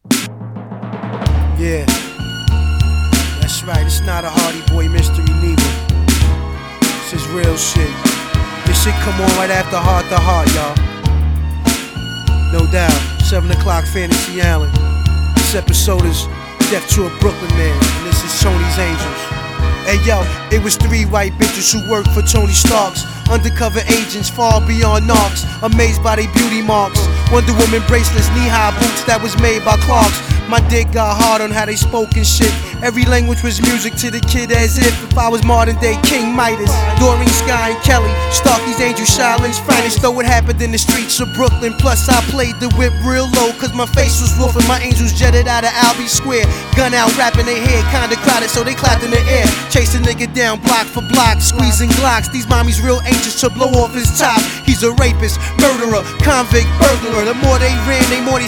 Yeah, that's right, it's not a Hardy Boy mystery neither. This is real shit. This shit come on right after Heart to Heart, y'all. No doubt, 7 o'clock Fantasy Island. This episode is Death to a Brooklyn Man, and this is Tony's Angels. Hey yo, it was 3 white bitches who worked for Tony Stark's. Undercover agents far beyond narcs, amazed by their beauty marks. Wonder Woman bracelets, knee-high boots that was made by Clarks. My dick got hard on how they spoke and shit. Every language was music to the kid, as if I was modern day King Midas. Doreen, Sky, and Kelly, Starky's Angel, Shaolin's finest. Though it happened in the streets of Brooklyn. Plus I played the whip real low, cause my face was wolfing. My angels jetted out of Albee Square. Gun out, rapping their head, kinda crowded, so they clapped in the air. Chase a nigga down block for block, squeezing Glocks. These mommies real anxious to blow off his top. He's a rapist, murderer, convict, burglar. The more they ran, the more they